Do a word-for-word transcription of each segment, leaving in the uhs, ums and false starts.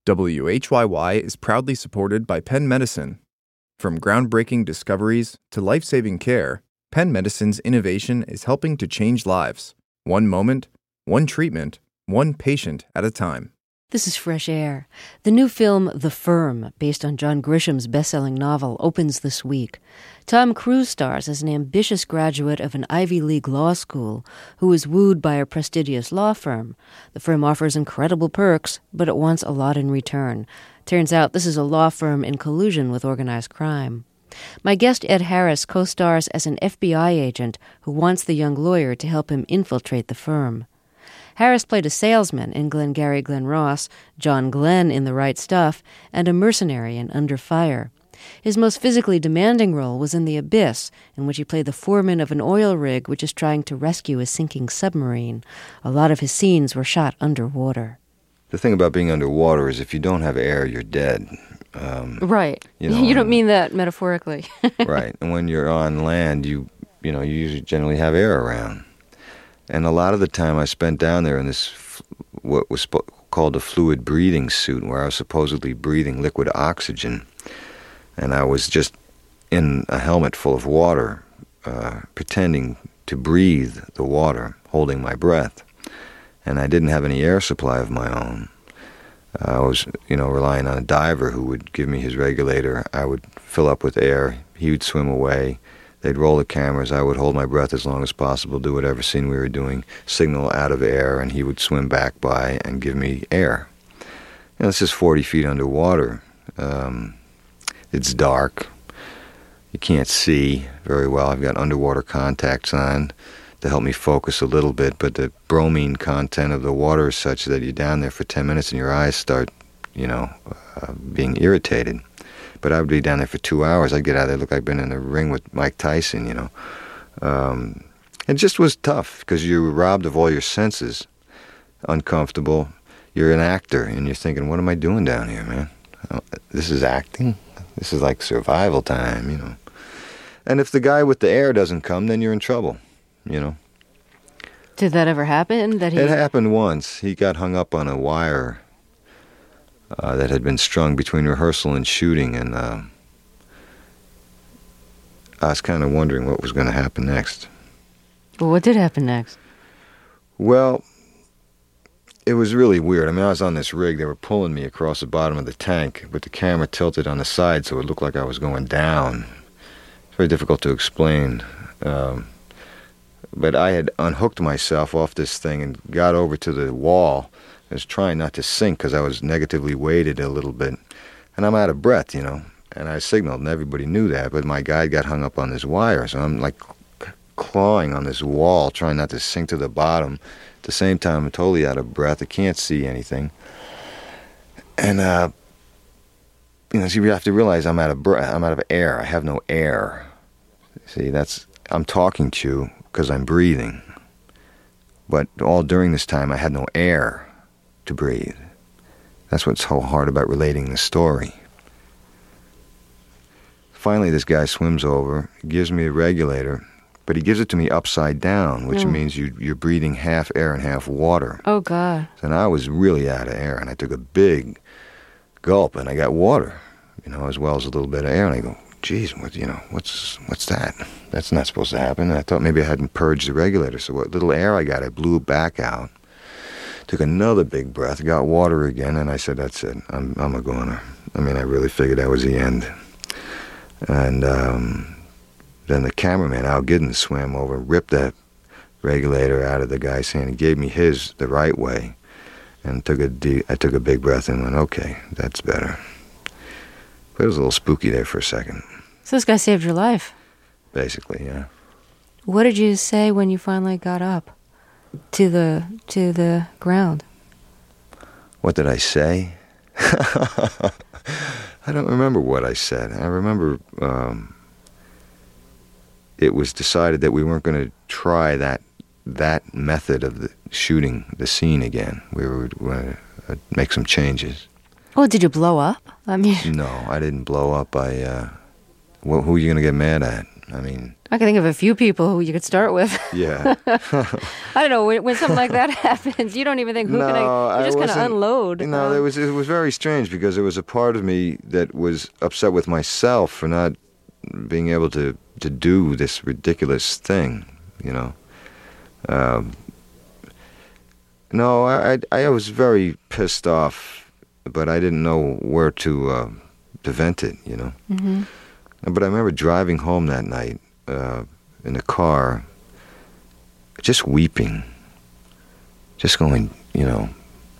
W H Y Y is proudly supported by Penn Medicine. From groundbreaking discoveries to life-saving care, Penn Medicine's innovation is helping to change lives, one moment, one treatment, one patient at a time. This is Fresh Air. The new film, The Firm, based on John Grisham's best-selling novel, opens this week. Tom Cruise stars as an ambitious graduate of an Ivy League law school who is wooed by a prestigious law firm. The firm offers incredible perks, but it wants a lot in return. Turns out this is a law firm in collusion with organized crime. My guest Ed Harris co-stars as an F B I agent who wants the young lawyer to help him infiltrate the firm. Harris played a salesman in Glengarry Glen Ross, John Glenn in The Right Stuff, and a mercenary in Under Fire. His most physically demanding role was in The Abyss, in which he played the foreman of an oil rig which is trying to rescue a sinking submarine. A lot of his scenes were shot underwater. The thing about being underwater is if you don't have air, you're dead. Um, right. You know, you don't mean that metaphorically. Right. And when you're on land, you you know, you usually generally have air around. And a lot of the time I spent down there in this, what was sp- called a fluid breathing suit, where I was supposedly breathing liquid oxygen. And I was just in a helmet full of water, uh, pretending to breathe the water, holding my breath. And I didn't have any air supply of my own. Uh, I was, you know, relying on a diver who would give me his regulator. I would fill up with air. He would swim away. They'd roll the cameras. I would hold my breath as long as possible, do whatever scene we were doing, signal out of air, and he would swim back by and give me air. You know, this is forty feet underwater. Um, it's dark. You can't see very well. I've got underwater contacts on to help me focus a little bit, but the bromine content of the water is such that you're down there for ten minutes and your eyes start, you know, uh, being irritated. But I would be down there for two hours. I'd get out of there, look like I'd been in the ring with Mike Tyson, you know. Um, it just was tough because you were robbed of all your senses, uncomfortable. You're an actor, and you're thinking, what am I doing down here, man? Oh, this is acting? This is like survival time, you know. And if the guy with the air doesn't come, then you're in trouble, you know. Did that ever happen? That he... It happened once. He got hung up on a wire Uh, that had been strung between rehearsal and shooting, and uh, I was kind of wondering what was going to happen next. Well, what did happen next? Well, it was really weird. I mean, I was on this rig. They were pulling me across the bottom of the tank, with the camera tilted on the side so it looked like I was going down. It's very difficult to explain. Um, but I had unhooked myself off this thing and got over to the wall. I was trying not to sink because I was negatively weighted a little bit. And I'm out of breath, you know. And I signaled, and everybody knew that. But my guide got hung up on this wire. So I'm like clawing on this wall, trying not to sink to the bottom. At the same time, I'm totally out of breath. I can't see anything. And, uh, you know, so you have to realize I'm out of breath. I'm out of air. I have no air. See, that's, I'm talking to you because I'm breathing. But all during this time, I had no air to breathe. That's what's so hard about relating the story. Finally, this guy swims over, gives me a regulator, but he gives it to me upside down, which mm. means you, you're breathing half air and half water. Oh, God. And I was really out of air, and I took a big gulp, and I got water, you know, as well as a little bit of air, and I go, geez, what, you know, what's what's that? That's not supposed to happen. And I thought maybe I hadn't purged the regulator, so what little air I got, I blew it back out. Took another big breath, got water again, and I said, that's it. I'm I'm a goner. I mean, I really figured that was the end. And um, then the cameraman, Al Giddens, swam over, ripped that regulator out of the guy's hand and gave me his the right way. And took a deep, I took a big breath and went, okay, that's better. But it was a little spooky there for a second. So this guy saved your life? Basically, yeah. What did you say when you finally got up? To the to the ground. What did I say? I don't remember what I said. I remember um, it was decided that we weren't going to try that that method of the shooting the scene again. We were going to uh, make some changes. Oh, did you blow up? I mean, no, I didn't blow up. I uh, well, who are you going to get mad at? I mean, I can think of a few people who you could start with. Yeah. I don't know, when, when something like that happens, you don't even think, who no, can I, you just kind of unload. You know, uh, it was, it was very strange because there was a part of me that was upset with myself for not being able to, to do this ridiculous thing, you know. Um, no, I, I, I was very pissed off, but I didn't know where to uh, prevent it, you know. Mm-hmm. But I remember driving home that night uh, in the car, just weeping, just going, you know,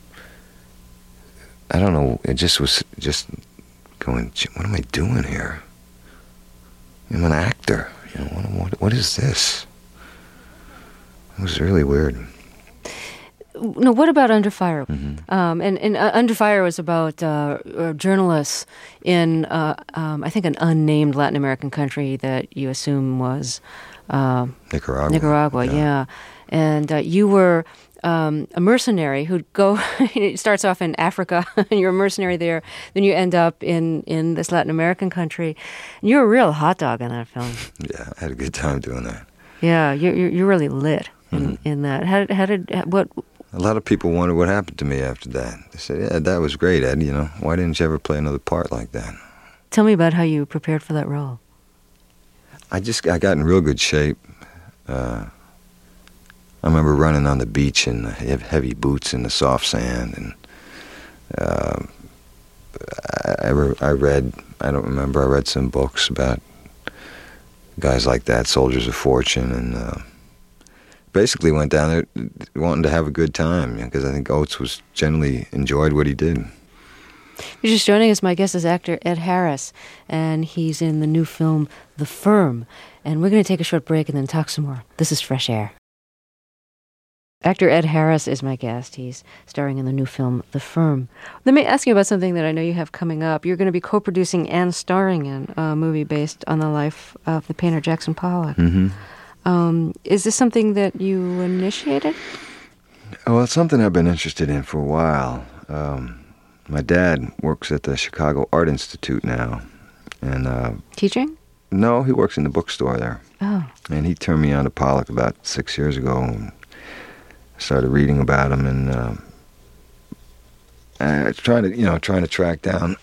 I don't know, it just was just going, what am I doing here? I'm an actor, you know, what, what, what is this? It was really weird. No, what about Under Fire? Mm-hmm. Um, and and uh, Under Fire was about uh, uh, journalists in, uh, um, I think, an unnamed Latin American country that you assume was uh, Nicaragua. Nicaragua, yeah. yeah. And uh, you were um, a mercenary who'd go. It starts off in Africa, and you're a mercenary there. Then you end up in, in this Latin American country. And you're a real hot dog in that film. Yeah, I had a good time doing that. Yeah, you're you're, you're really lit in, Mm-hmm. in that. How did how did what? A lot of people wondered what happened to me after that. They said, yeah, that was great, Ed, you know. Why didn't you ever play another part like that? Tell me about how you prepared for that role. I just, I got in real good shape. Uh, I remember running on the beach in heavy boots in the soft sand. And uh, I, I, re- I read, I don't remember, I read some books about guys like that, Soldiers of Fortune, and uh, basically went down there wanting to have a good time, because you know, I think Oates was generally enjoyed what he did. You're just joining us. My guest is actor Ed Harris, and he's in the new film The Firm. And we're going to take a short break and then talk some more. This is Fresh Air. Actor Ed Harris is my guest. He's starring in the new film The Firm. Let me ask you about something that I know you have coming up. You're going to be co-producing and starring in a movie based on the life of the painter Jackson Pollock. Mm-hmm. Um, is this something that you initiated? Well, it's something I've been interested in for a while. Um, my dad works at the Chicago Art Institute now. and uh, Teaching? No, he works in the bookstore there. Oh. And he turned me on to Pollock about six years ago. And I started reading about him, and uh, I was trying to, you know, trying to track down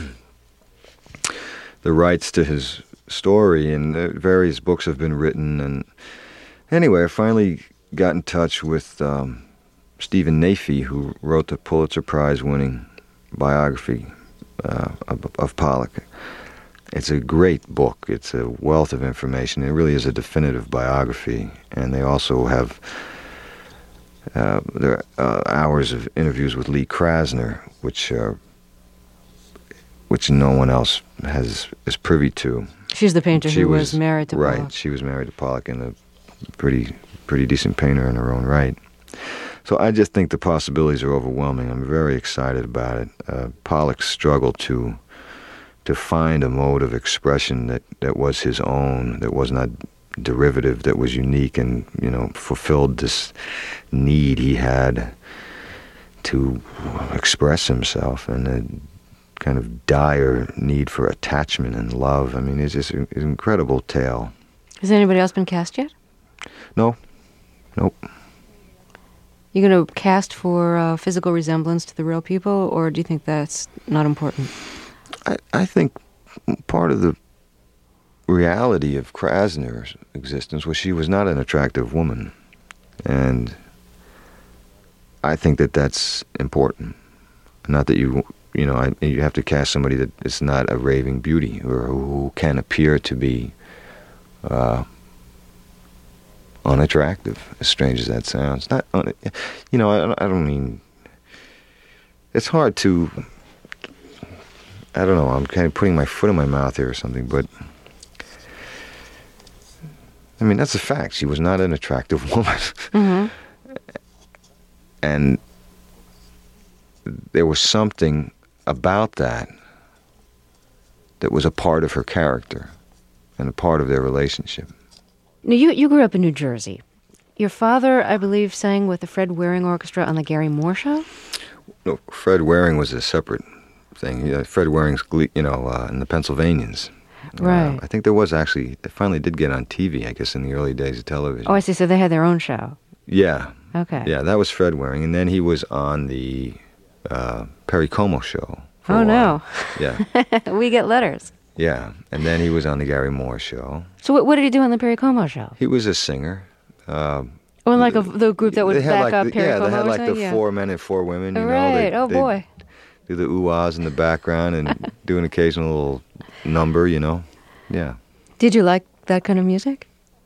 the rights to his story, and uh, various books have been written. And anyway, I finally got in touch with um, Stephen Nafee, who wrote the Pulitzer Prize-winning biography uh, of, of Pollock. It's a great book. It's a wealth of information. It really is a definitive biography. And they also have uh, there are, uh, hours of interviews with Lee Krasner, which uh, which no one else has is privy to. She's the painter she who was, was married to right, Pollock. She was married to Pollock, and a pretty pretty decent painter in her own right. So I just think the possibilities are overwhelming. I'm very excited about it. Uh, Pollock's struggle to to find a mode of expression that, that was his own, that was not derivative, that was unique, and, you know, fulfilled this need he had to express himself, and a kind of dire need for attachment and love. I mean, it's just an incredible tale. Has anybody else been cast yet? No. Nope. You going to cast for uh, physical resemblance to the real people, or do you think that's not important? I, I think part of the reality of Krasner's existence was she was not an attractive woman. And I think that that's important. Not that you, you know, I, you have to cast somebody that is not a raving beauty, or who can appear to be uh, unattractive, as strange as that sounds. Not, un, you know, I, I don't mean, it's hard to, I don't know, I'm kind of putting my foot in my mouth here or something, but I mean, that's a fact. She was not an attractive woman. Mm-hmm. And there was something about that that was a part of her character and a part of their relationship. Now, you, you grew up in New Jersey. Your father, I believe, sang with the Fred Waring Orchestra on the Gary Moore Show? No, Fred Waring was a separate thing. Yeah, Fred Waring's, you know, uh, in the Pennsylvanians. Right. Uh, I think there was actually, it finally did get on T V, I guess, in the early days of television. Oh, I see. So they had their own show. Yeah. Okay. Yeah, that was Fred Waring. And then he was on the uh, Perry Como show. For Oh, a while. no. Yeah. We get letters. Yeah. And then he was on the Gary Moore show. So what, what did he do on the Perry Como show? He was a singer. Uh, Oh, like a, the group that would they had back like up the, Perry yeah, Como they had or like something? the Yeah. four men and four women. You Right. know, they, Oh, they boy. do the ooh-ahs in the background and do an occasional little number, you know. Yeah. Did you like that kind of music?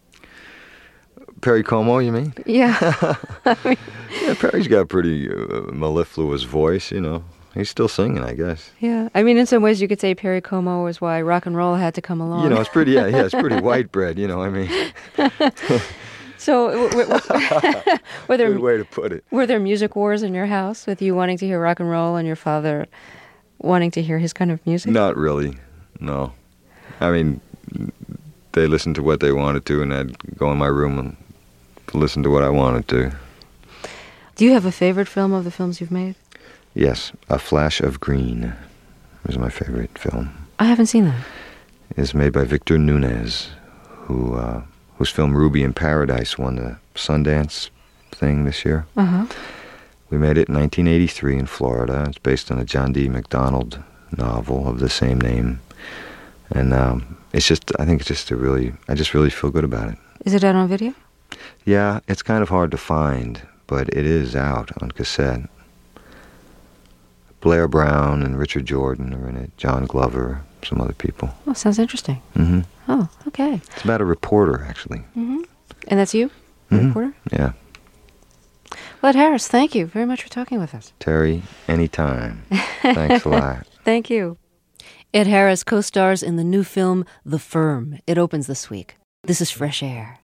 Perry Como, you mean? Yeah. Yeah, Perry's got a pretty uh, mellifluous voice, you know. He's still singing, I guess. Yeah. I mean, in some ways, you could say Perry Como was why rock and roll had to come along. You know, it's pretty, yeah, yeah, it's pretty white bread, you know what I mean? So, w- w- were there Good way to put it. were there music wars in your house with you wanting to hear rock and roll and your father wanting to hear his kind of music? Not really, no. I mean, they listened to what they wanted to, and I'd go in my room and listen to what I wanted to. Do you have a favorite film of the films you've made? Yes, A Flash of Green is my favorite film. I haven't seen that. It's made by Victor Nunez, who uh, whose film Ruby in Paradise won the Sundance thing this year. Uh-huh. We made it in nineteen eighty-three in Florida. It's based on a John D. MacDonald novel of the same name. And um, it's just, I think it's just a really, I just really feel good about it. Is it out on video? Yeah, it's kind of hard to find, but it is out on cassette. Blair Brown and Richard Jordan are in it, John Glover, some other people. Oh, sounds interesting. Mm-hmm. Oh, okay. It's about a reporter, actually. Mm-hmm. And that's you, the Mhm. reporter? Yeah. Well, Ed Harris, thank you very much for talking with us. Terry, anytime. Thanks a lot. Thank you. Ed Harris co-stars in the new film The Firm. It opens this week. This is Fresh Air.